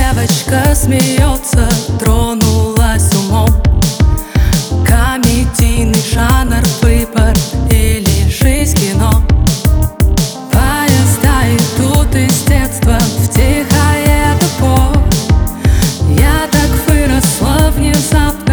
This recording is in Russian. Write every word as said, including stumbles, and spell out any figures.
девочка смеется, тронулась умом. Комедийный жанр, выбор или жизнь кино. Поезда идут из детства в тихое депо. Я так выросла внезапно.